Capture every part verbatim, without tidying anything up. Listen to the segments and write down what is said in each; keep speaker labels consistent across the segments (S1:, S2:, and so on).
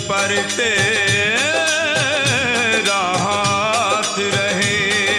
S1: पर तेरा हाथ रहे।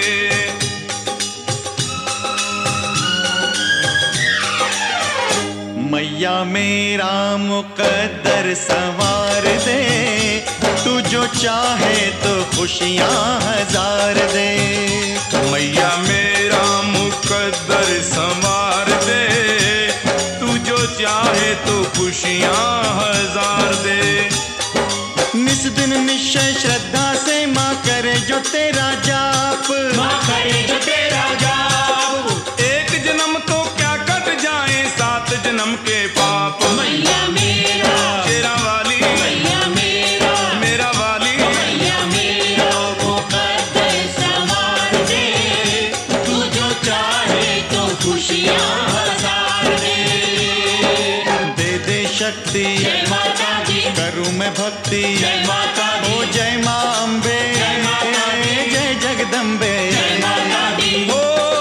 S2: मैया मेरा मुकद्दर संवार दे, तू जो चाहे तो खुशियाँ हजार दे।
S1: मैया मेरा मुकद्दर संवार दे, तू जो चाहे तो खुशियाँ हजार दे।
S2: निस दिन निश्चय श्रद्धा से माँ करे जो तेरा जाप,
S3: माँ करे जो तेरा जाप।
S1: एक जन्म तो क्या कट जाए, सात जन्म के पाप।
S3: मैया मेरा
S1: शेरा वाली,
S3: मैया मेरा
S1: मेरा वाली,
S3: मैया मेरा मुकद्दर संवार दे, तू जो चाहे तो खुशियाँ हजार दे।
S2: दे दे शक्ति
S3: जय माता दी,
S2: करूँ मैं भक्ति।
S3: जय माता दी,
S2: ओ जय माँ अम्बे,
S3: जय माता दी,
S2: जय जगदम्बे।
S3: जय माता दी।
S1: ओ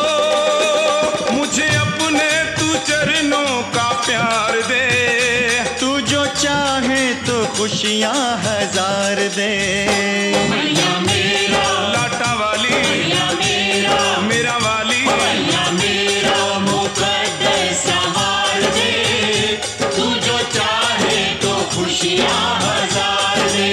S1: मुझे अपने तू चरणों का प्यार दे,
S2: तू जो चाहे तो खुशियाँ हजार दे।
S3: मैया मेरा
S1: लाटा वाली,
S3: मैया मेरा
S1: मेरा वाली,
S3: मैया मेरा मुकद्दर संवार दे, तू जो चाहे तो खुशियाँ हजार दे।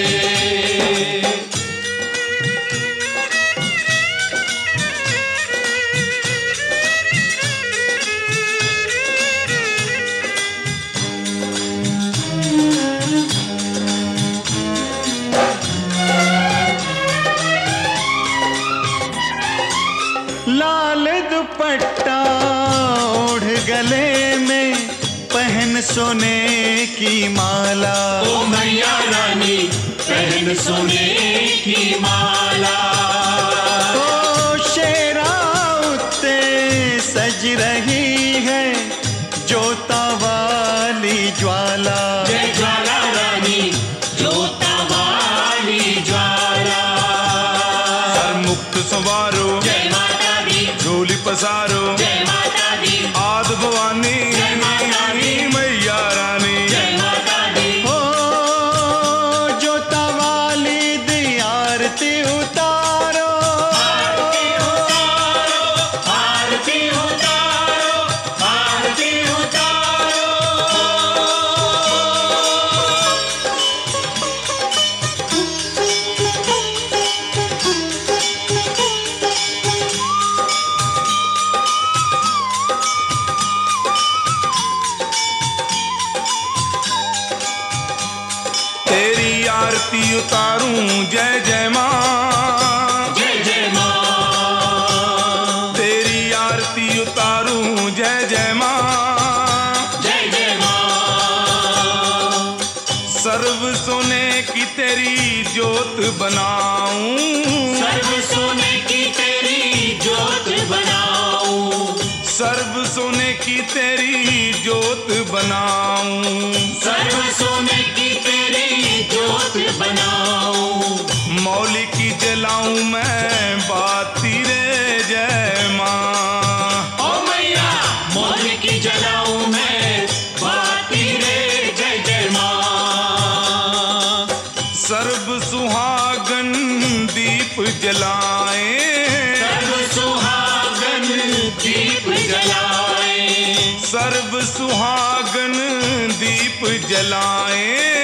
S2: लाल दुपट्टा ओढ़ गले में, पहन सोने की माला।
S3: ओ मैया रानी पहन सोने की माला।
S2: ओ शेरा उत्ते सज रही है जोता वाली ज्वाला।
S3: जय ज्वाला रानी जोता वाली ज्वाला।
S1: सर मुक्त संवारो,
S3: जय माता दी,
S1: झोली पसारो,
S3: जय माता दी,
S1: आद भवानी,
S3: जय माता दी,
S1: मैया रानी।
S3: जय माता दी।
S2: ओ जोता वाली दी आरती उतारो,
S3: आरती उतारो, आरती उतारो, आरती उतारो।
S1: तेरी आरती उतारूं, जय जय माँ,
S3: जय जय माँ।
S1: तेरी आरती उतारूं, जय जय माँ।
S3: जय जय माँ।
S1: सर्व सोने की तेरी जोत बनाऊं,
S3: सर्व सोने की तेरी जोत बनाऊं,
S1: सर्व सोने की तेरी जोत बनाऊं।
S3: सर्व सोने की तेरी जोत बनाऊं।
S1: मौली की जलाऊं मैं बाती रे, जय माँ।
S3: ओ मैया मौल की जलाऊं मैं बाती रे, जय जय माँ।
S1: सर्व सुहागन दीप जलाएं,
S3: सर्व सुहागन दीप जलाए,
S1: सर्व सुहागन दीप जलाएं।